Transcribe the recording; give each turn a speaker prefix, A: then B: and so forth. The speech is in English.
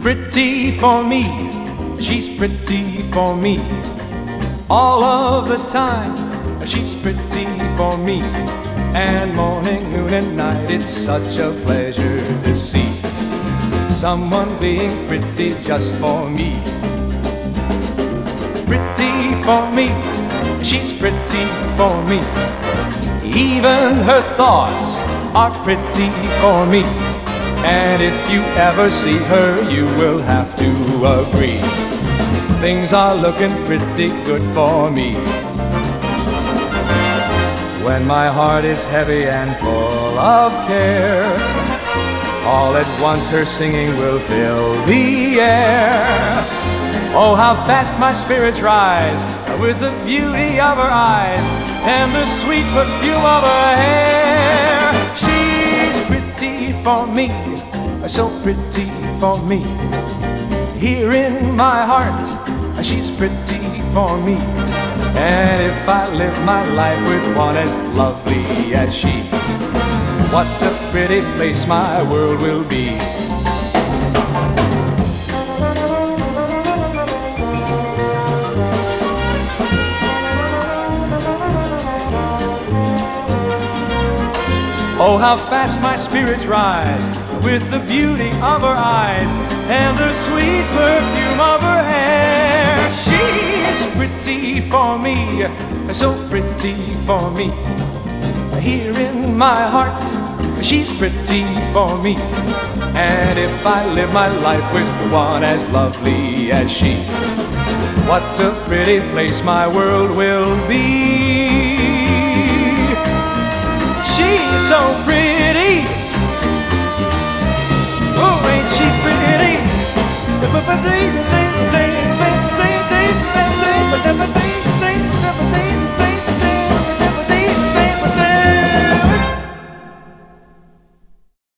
A: pretty for me, she's pretty for me. All of the time, she's pretty for me. And morning, noon, and night, it's such a pleasure to see someone being pretty just for me. Pretty for me, she's pretty for me. Even her thoughts are pretty for me. And if you ever see her, you will have to agree, things are looking pretty good for me. When my heart is heavy and full of care, all at once her singing will fill the air. Oh, how fast my spirits rise with the beauty of her eyes and the sweet perfume of her hair. She's pretty for me, so pretty for me. Here in my heart, she's pretty for me. And if I live my life with one as lovely as she, what a pretty place my world will be. Oh, how fast my spirits rise with the beauty of her eyes and the sweet perfume of her hair. She's pretty for me, so pretty for me. Here in my heart, she's pretty for me. And if I live my life with one as lovely as she, what a pretty place my world will be. She's so pretty. Oh, ain't she pretty?